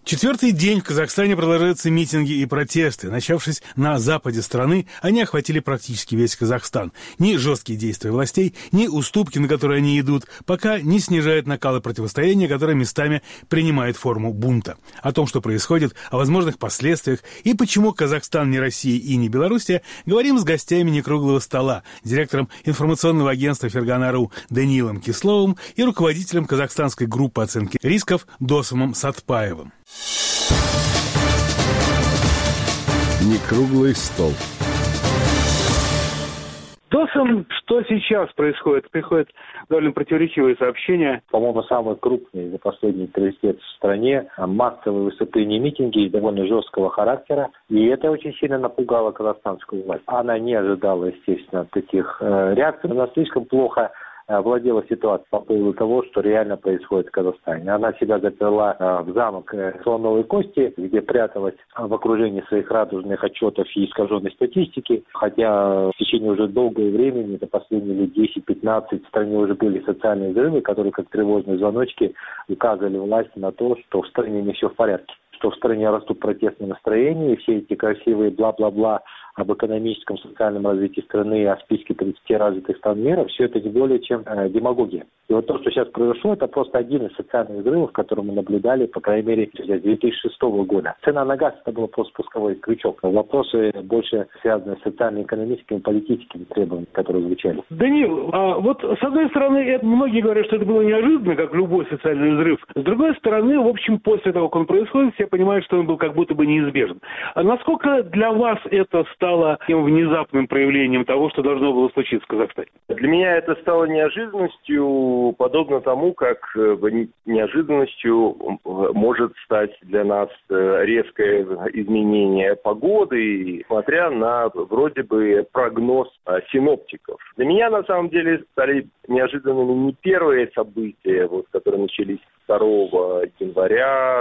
Четвертый день в Казахстане продолжаются митинги и протесты. Начавшись на западе страны, они охватили практически весь Казахстан. Ни жесткие действия властей, ни уступки, на которые они идут, пока не снижают накалы противостояния, которое местами принимает форму бунта. О том, что происходит, о возможных последствиях и почему Казахстан не Россия и не Белоруссия, говорим с гостями некруглого стола, директором информационного агентства Фергана.ру Даниилом Кисловым и руководителем казахстанской группы оценки рисков Досымом Сатпаевым. Некруглый стол. Досым, что сейчас происходит? Приходят довольно противоречивые сообщения. По-моему, самые крупные за последние 30 лет в стране массовые выступления, митинги довольно жесткого характера. И это очень сильно напугало казахстанскую власть. Она не ожидала, естественно, таких реакций. Она слишком плохо владела ситуацией по поводу того, что реально происходит в Казахстане. Она себя заперла в замок слоновой кости, где пряталась в окружении своих радужных отчетов и искаженной статистики. Хотя в течение уже долгого времени, это последние лет 10-15, в стране уже были социальные взрывы, которые как тревожные звоночки указывали власти на то, что в стране не все в порядке. Что в стране растут протестные настроения, и все эти красивые бла-бла-бла об экономическом, социальном развитии страны, о списке 30 развитых стран мира, все это не более чем демагогия. И вот то, что сейчас произошло, это просто один из социальных взрывов, который мы наблюдали, по крайней мере, с 2006 года. Цена на газ – это был просто спусковой крючок. Вопросы больше связаны с социально-экономическими, политическими требованиями, которые звучали. Даниил, вот с одной стороны, многие говорят, что это было неожиданно, как любой социальный взрыв. С другой стороны, в общем, после того, как он происходит, все понимают, что он был как будто бы неизбежен. А насколько для вас это стало тем внезапным проявлением того, что должно было случиться в Казахстане? Для меня это стало неожиданностью, подобно тому, как неожиданностью может стать для нас резкое изменение погоды, смотря на вроде бы прогноз синоптиков. Для меня, на самом деле, стали неожиданными не первые события, которые начались 2 января,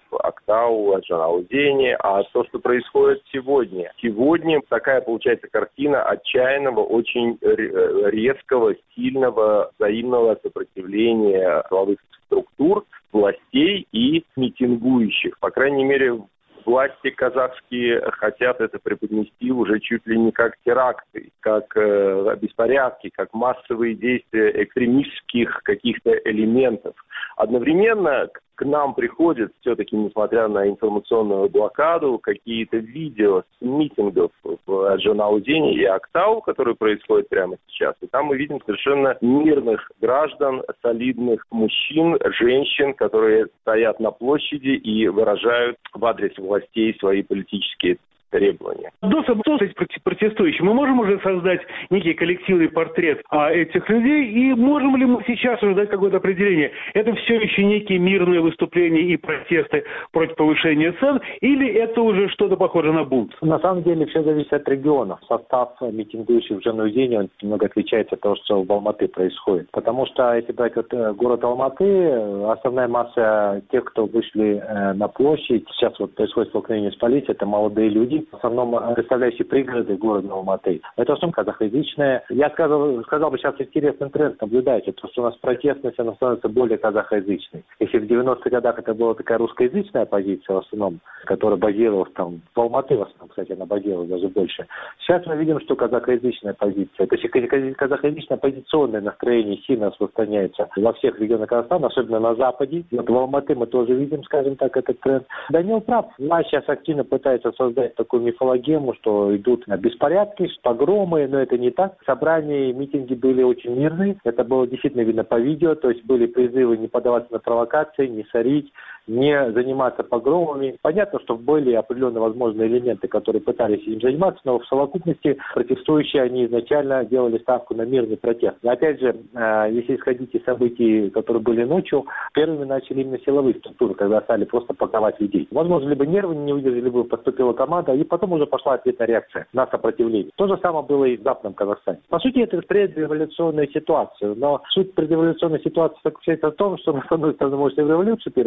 Актау, Аджанаудени, а то, что происходит сегодня. Сегодня такая получается картина отчаянного, очень резкого, сильного взаимного сопротивления силовых структур, властей и митингующих. По крайней мере, власти казахские хотят это преподнести уже чуть ли не как теракты, как беспорядки, как массовые действия экстремистских каких-то элементов. Одновременно к нам приходят, все-таки, несмотря на информационную блокаду, какие-то видео с митингов в Аджанаудени и Актау, которые происходят прямо сейчас. И там мы видим совершенно мирных граждан, солидных мужчин, женщин, которые стоят на площади и выражают в адрес властей свои политические требования. Досым, протестующих, мы можем уже создать некий коллективный портрет этих людей, и можем ли мы сейчас уже дать какое-то определение? Это все еще некие мирные выступления и протесты против повышения цен, или это уже что-то похоже на бунт? На самом деле все зависит от регионов. Состав митингующих в Аджанаудени, он немного отличается от того, что в Алматы происходит. Потому что, если брать город Алматы, основная масса тех, кто вышли на площадь, сейчас происходит столкновение с полицией, это молодые люди, в основном представляющие пригороды города Алматы. Это в основном казахоязычная. Я сказал бы, сейчас интересный тренд наблюдается, то, что у нас протестность, она становится более казахоязычной. Если в 90-х годах это была такая русскоязычная позиция в основном, которая базировалась там, в Алматы в основном, кстати, она базировалась даже больше. Сейчас мы видим, что казахоязычная позиция, то есть казахоязычное оппозиционное настроение сильно распространяется во всех регионах Казахстана, особенно на Западе. И в Алматы мы тоже видим, скажем так, этот тренд. Даниил прав. Власть сейчас активно пытается создать такую мифологему, что идут беспорядки, погромы, но это не так. Собрания и митинги были очень мирные. Это было действительно видно по видео, то есть были призывы не поддаваться на провокации, не сорить, не заниматься погромами. Понятно, что были определенные возможные элементы, которые пытались им заниматься, но в совокупности протестующие, они изначально делали ставку на мирный протест. Но опять же, если исходить из событий, которые были ночью, первыми начали именно силовые структуры, когда стали просто паковать людей. Возможно, либо нервы не выдержали, либо поступила команда, и потом уже пошла ответная реакция на сопротивление. То же самое было и в Западном Казахстане. По сути, это предреволюционная ситуация, но суть предреволюционной ситуации заключается в том, что, с одной стороны, может и в революцию перерасти,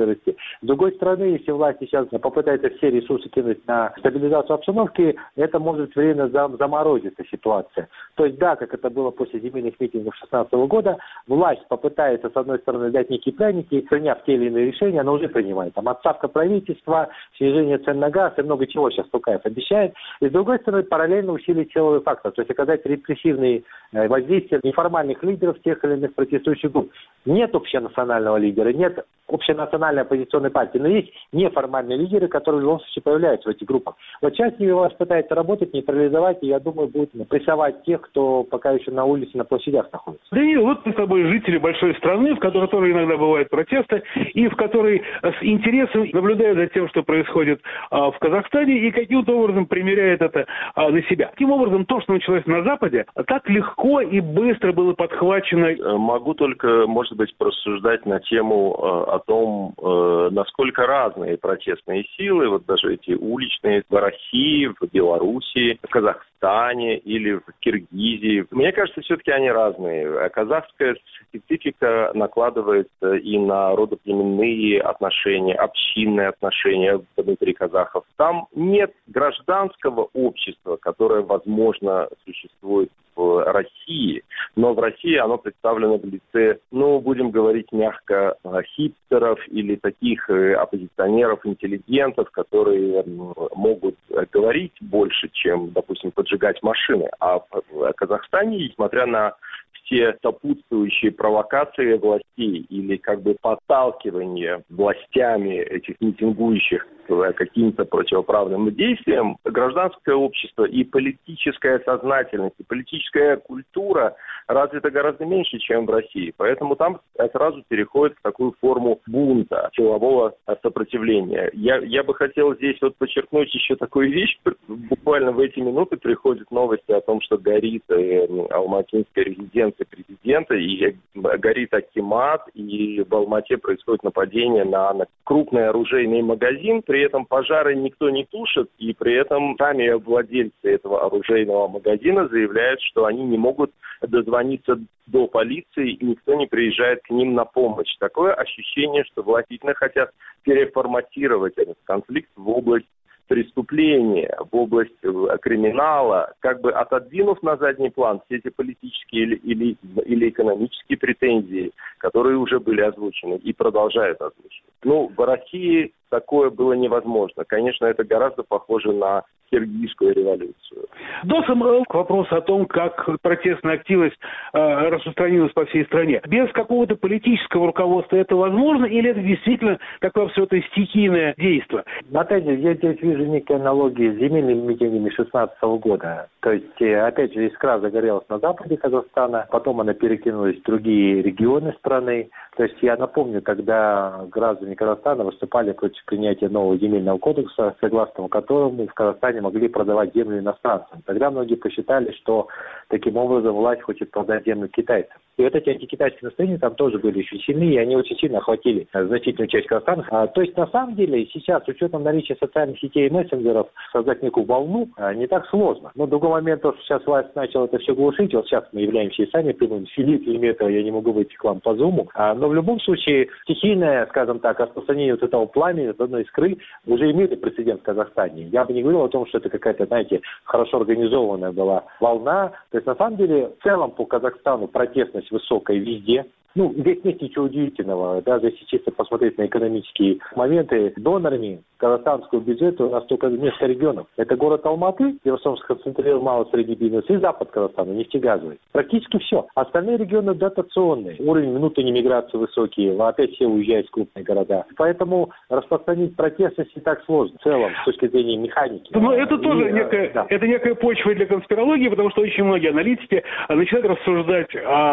С другой стороны, если власти сейчас попытаются все ресурсы кинуть на стабилизацию обстановки, это может временно заморозить эту ситуацию. То есть, да, как это было после земельных митингов 2016 года, власть попытается, с одной стороны, дать некие пряники, приняв те или иные решения, она уже принимает. Там отставка правительства, снижение цен на газ и много чего сейчас Токаев обещает. И, с другой стороны, параллельно усилить силовой фактор, то есть оказать репрессивные воздействия неформальных лидеров тех или иных протестующих групп. Нет общенационального лидера, нет общенациональной оппозиционной партии, но есть неформальные лидеры, которые в любом случае появляются в этих группах. Вот часть из них вас пытается работать, нейтрализовать, и, я думаю, будет прессовать тех, кто пока еще на улице, на площадях находится. Даниил, вот мы с тобой жители большой страны, в которой тоже иногда бывают протесты, и в которой с интересом наблюдают за тем, что происходит в Казахстане, и каким-то образом примеряет это на себя. Таким образом, то, что началось на Западе, так легко и быстро было подхвачено. Могу только, может быть, порассуждать на тему о том, насколько разные протестные силы, вот даже эти уличные, в России, в Белоруссии, в Казахстане или в Киргизии. Мне кажется, все-таки они разные. Казахская специфика накладывается и на родоплеменные отношения, общинные отношения внутри казахов. Там нет гражданского общества, которое, возможно, существует в России, но в России оно представлено в лице, будем говорить мягко, хипстеров или таких оппозиционеров, интеллигентов, которые могут говорить больше, чем, допустим, поджигать машины. А в Казахстане, несмотря на все сопутствующие провокации властей или как бы подталкивание властями этих митингующих к каким-то противоправным действиям, гражданское общество и политическая сознательность, и политическая культура развита гораздо меньше, чем в России. Поэтому там сразу переходит в такую форму бунта, силового сопротивления. Я бы хотел здесь вот подчеркнуть еще такую вещь. Буквально в эти минуты приходят новости о том, что горит алматинская резиденция президента, и горит акимат, и в Алмате происходит нападение на крупный оружейный магазин. При этом пожары никто не тушит, и при этом сами владельцы этого оружейного магазина заявляют, что они не могут дозвониться до полиции, и никто не приезжает к ним на помощь. Такое ощущение, что власти хотят переформатировать этот конфликт в область преступления, в область криминала, как бы отодвинув на задний план все эти политические или экономические претензии, которые уже были озвучены и продолжают озвучивать. В России такое было невозможно. Конечно, это гораздо похоже на киргизскую революцию. Досом к вопросу о том, как протестная активность распространилась по всей стране. Без какого-то политического руководства это возможно, или это действительно такое абсолютно стихийное действие? Опять же, я здесь вижу некие аналогии с земельными митингами 2016 года. То есть, опять же, искра загорелась на западе Казахстана, потом она перекинулась в другие регионы страны. То есть, я напомню, когда граждане Казахстана выступали против принятия нового земельного кодекса, согласно которому в Казахстане могли продавать землю иностранцам. Тогда многие посчитали, что таким образом власть хочет продать землю китайцам. И вот эти антикитайские настроения там тоже были очень сильны, и они очень сильно охватили значительную часть Казахстана. То есть, на самом деле, сейчас, с учетом наличия социальных сетей и мессенджеров, создать некую волну не так сложно. Но другой момент, то, что сейчас власть начала это все глушить, вот сейчас мы являемся и сами прямым свидетелями этого, я не могу выйти к вам по зуму. Но в любом случае, стихийное, скажем так, распространение вот этого пламени, вот одной искры, уже имели прецедент в Казахстане. Я бы не говорил о том, что это какая-то, знаете, хорошо организованная была волна. То есть, на самом деле, в целом по Казахстану протестность высокая везде. Здесь нет ничего удивительного. Даже если чисто посмотреть на экономические моменты, донорами казахстанского бюджета у нас только несколько регионов. Это город Алматы, где в основном сконцентрирован малый средний бизнес, и запад Казахстана, нефтегазовый. Практически все. Остальные регионы дотационные. Уровень внутренней миграции высокий, опять все уезжают в крупные города. Поэтому распространить протестность не так сложно в целом, с точки зрения механики. Это тоже некая почва для конспирологии, потому что очень многие аналитики начинают рассуждать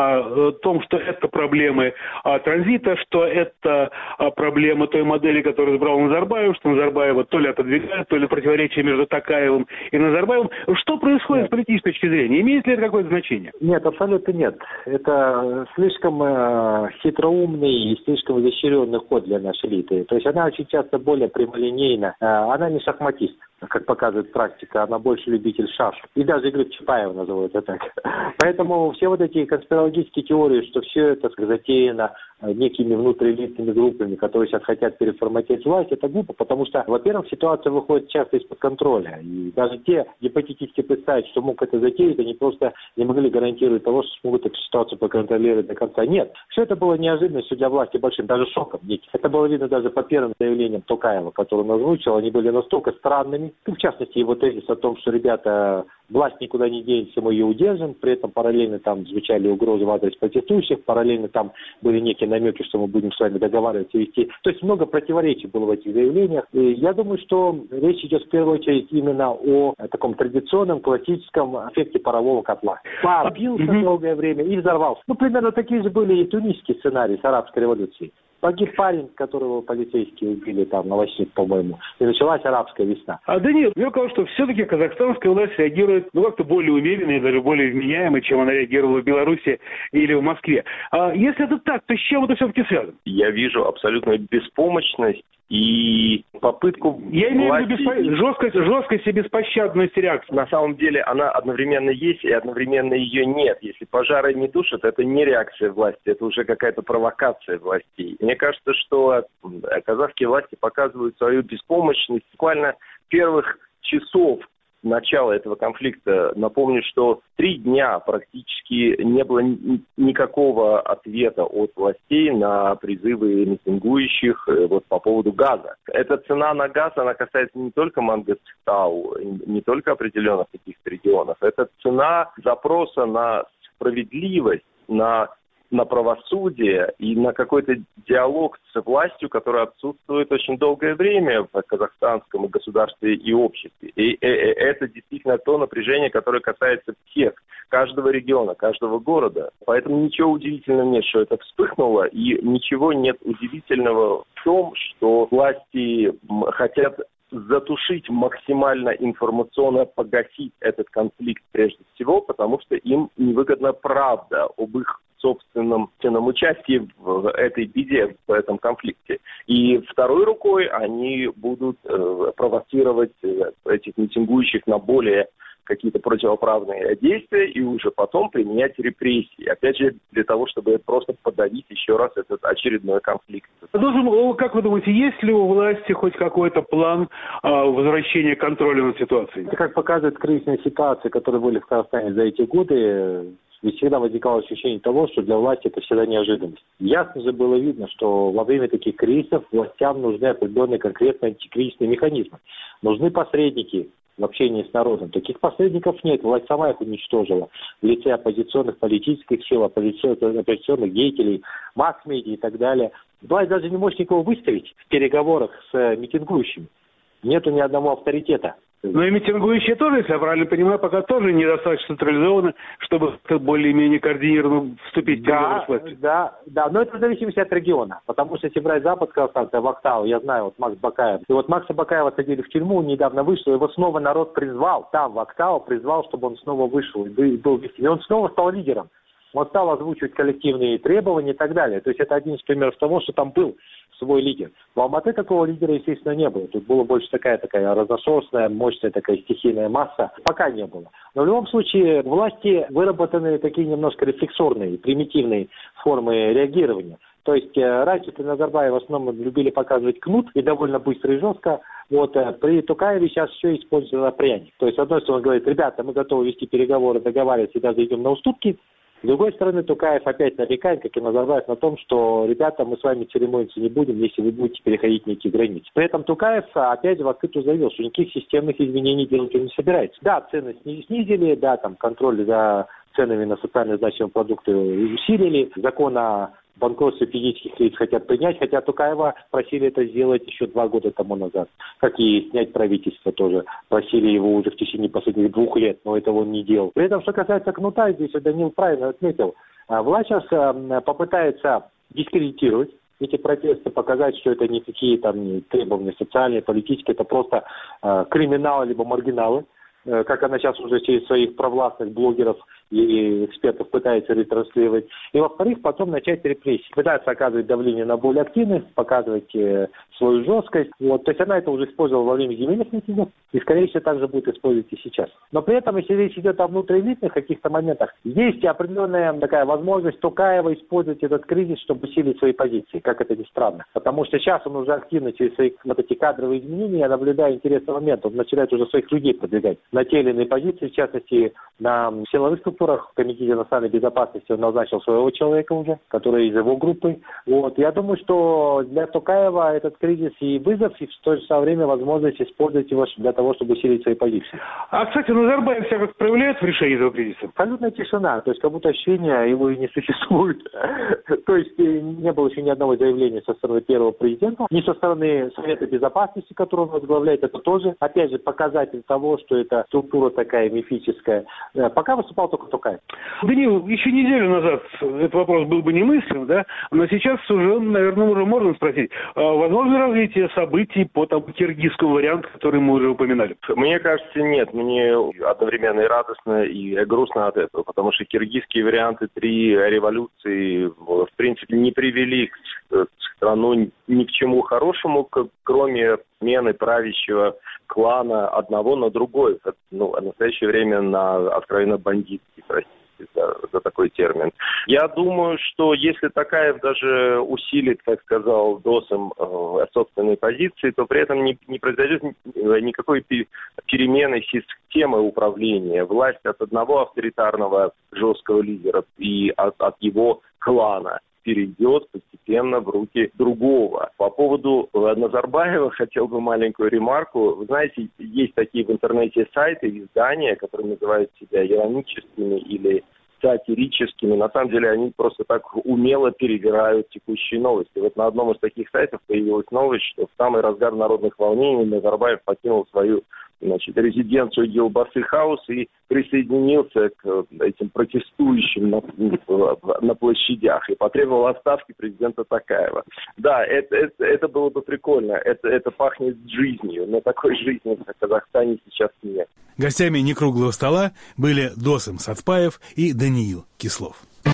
о том, что это проблемы транзита, что это проблема той модели, которую избрал Назарбаев, что Назарбаева то ли отодвигает, то ли противоречие между Токаевым и Назарбаевым. Что происходит с политической точки зрения? Имеет ли это какое-то значение? Нет, абсолютно нет. Это слишком хитроумный и слишком изощренный ход для нашей элиты. То есть она очень часто более прямолинейна. Она не шахматист. как показывает практика, она больше любитель шашек. И даже Глеб Чапаев назовут это так. Поэтому все вот эти конспирологические теории, что все это затеяно некими внутриэлитными группами, которые сейчас хотят переформатировать власть, это глупо, потому что, во-первых, ситуация выходит часто из-под контроля. И даже те гипотетически представить, что мог это затеять, они просто не могли гарантировать того, что смогут эту ситуацию проконтролировать до конца. Нет. Все это было неожиданностью для власти большим, даже шоком. Это было видно даже по первым заявлениям Токаева, который он озвучил. Они были настолько странными. В частности, его тезис о том, что, ребята, власть никуда не денется, мы ее удержим. При этом параллельно там звучали угрозы в адрес протестующих, параллельно там были некие намеки, что мы будем с вами договариваться и вести. То есть много противоречий было в этих заявлениях. И я думаю, что речь идет в первую очередь именно о таком традиционном, классическом эффекте парового котла. Пар бился долгое время и взорвался. Примерно такие же были и тунисские сценарии с арабской революцией. Погиб парень, которого полицейские убили там на 8, по-моему. И началась арабская весна. Да нет, мне кажется, что все-таки казахстанская власть реагирует как-то более уверенно и даже более вменяемо, чем она реагировала в Беларуси или в Москве. Если это так, то с чем это все-таки связано? Я вижу абсолютную беспомощность и попытку... Я имею в виду жесткость и беспощадность реакции. На самом деле она одновременно есть и одновременно ее нет. Если пожары не тушат, это не реакция власти, это уже какая-то провокация властей. Мне кажется, что казахские власти показывают свою беспомощность буквально первых часов начала этого конфликта. Напомню, что 3 дня практически не было никакого ответа от властей на призывы митингующих по поводу газа. Эта цена на газ, она касается не только Мангыстау, не только определенных каких-то регионов. Это цена запроса на справедливость, на правосудие и на какой-то диалог с властью, который отсутствует очень долгое время в казахстанском государстве и обществе. И это действительно то напряжение, которое касается всех, каждого региона, каждого города. Поэтому ничего удивительного нет, что это вспыхнуло, и ничего нет удивительного в том, что власти хотят затушить максимально информационно, погасить этот конфликт прежде всего, потому что им невыгодна правда об их собственном участии в этой беде, в этом конфликте. И второй рукой они будут провоцировать этих митингующих на более какие-то противоправные действия и уже потом применять репрессии. Опять же, для того, чтобы просто подавить еще раз этот очередной конфликт. Как вы думаете, есть ли у власти хоть какой-то план возвращения контроля над ситуацией? Это, как показывает кризисная ситуация, которая были в Казахстане за эти годы, ведь всегда возникало ощущение того, что для власти это всегда неожиданность. Ясно же было видно, что во время таких кризисов властям нужны определенные конкретные антикризисные механизмы. Нужны посредники в общении с народом. Таких посредников нет. Власть сама их уничтожила в лице оппозиционных политических сил, оппозиционных деятелей, масс-медиа и так далее. Власть даже не может никого выставить в переговорах с митингующими. Нету ни одного авторитета. Но и митингующие тоже, если я правильно понимаю, пока тоже недостаточно централизованы, чтобы более-менее координированно вступить в переговоры с властью. Да, но это в зависимости от региона. Потому что если брать Запад Казахстана, Вактау, я знаю, Макс Бакаев. И Макса Бакаева садили в тюрьму, недавно вышел, его снова народ призвал, там Вактау призвал, чтобы он снова вышел и был вести. И он снова стал лидером. Он стал озвучивать коллективные требования и так далее. То есть это один из примеров того, что там был свой лидер. В Алматы такого лидера, естественно, не было. Тут была больше такая разношерстная, мощная такая стихийная масса. Пока не было. Но в любом случае власти выработаны такие немножко рефлексорные, примитивные формы реагирования. То есть раньше при Назарбаеве в основном любили показывать кнут и довольно быстро и жестко. При Токаеве сейчас все используется пряник. То есть, с одной стороны, он говорит, ребята, мы готовы вести переговоры, договариваться и даже идем на уступки. С другой стороны, Токаев опять нарекает, как и Назарбаев, на том, что, ребята, мы с вами церемониться не будем, если вы будете переходить некие границы. При этом Токаев опять в открытую заявил, что никаких системных изменений делать он не собирается. Да, цены снизили, да, контроль за ценами на социально значимые продукты усилили, закон о банкротстве физических лиц хотят принять, хотя Токаева просили это сделать еще 2 года тому назад. Как и снять правительство тоже. Просили его уже в течение последних 2 лет, но этого он не делал. При этом, что касается кнута, здесь Данил правильно отметил, власть сейчас попытается дискредитировать эти протесты, показать, что это никакие требования социальные, политические, это просто криминалы либо маргиналы, как она сейчас уже через своих провластных блогеров и экспертов пытается ретранслировать. И, во-вторых, потом начать репрессии. Пытается оказывать давление на более активных, показывать свою жесткость. Вот. То есть она это уже использовала во время земельных митингов и, скорее всего, также будет использовать и сейчас. Но при этом, если речь идет о внутриэлитных каких-то моментах, есть определенная такая возможность Токаева использовать этот кризис, чтобы усилить свои позиции, как это ни странно. Потому что сейчас он уже активно через свои вот эти кадровые изменения, я наблюдаю интересный момент, он начинает уже своих людей продвигать на те или иные позиции, в частности, на силовых структурах, в Комитете национальной безопасности он назначил своего человека уже, который из его группы. Вот. Я думаю, что для Токаева этот кризис и вызов, и в то же самое время возможность использовать его для того, чтобы усилить свои позиции. А, кстати, Назарбаев себя как проявляет в решении этого кризиса? Абсолютная тишина, то есть как будто ощущение его и не существует. То есть не было еще ни одного заявления со стороны первого президента, ни со стороны Совета Безопасности, который он возглавляет, это тоже, опять же, показатель того, что эта структура такая мифическая. Пока выступал только Токаев. Даниил, еще неделю назад этот вопрос был бы немыслим, да? Но сейчас уже, наверное, уже можно спросить, возможно развитие событий по тому киргизскому варианту, который мы уже упоминали? Мне кажется, нет. Мне одновременно и радостно, и грустно от этого, потому что киргизские варианты 3 революции, в принципе, не привели страну ни к чему хорошему, кроме смены правящего клана одного на другой. Ну, в настоящее время на откровенно бандитский, простите за такой термин. Я думаю, что если Токаев даже усилит, как сказал Досым, собственные позиции, то при этом не произойдет никакой перемены системы управления. Власть от одного авторитарного жесткого лидера и от его клана перейдет постепенно в руки другого. По поводу Назарбаева хотел бы маленькую ремарку. Вы знаете, есть такие в интернете сайты, издания, которые называют себя ироническими или сатирическими. На самом деле они просто так умело перевирают текущие новости. Вот на одном из таких сайтов появилась новость, что в самый разгар народных волнений Назарбаев покинул свою резиденцию Елбасы Хаус и присоединился к этим протестующим на площадях и потребовал отставки президента Токаева. Да, это было бы прикольно. Это пахнет жизнью, но такой жизни в Казахстане сейчас нет. Гостями «Некруглого стола» были Досым Сатпаев и Даниил Кислов.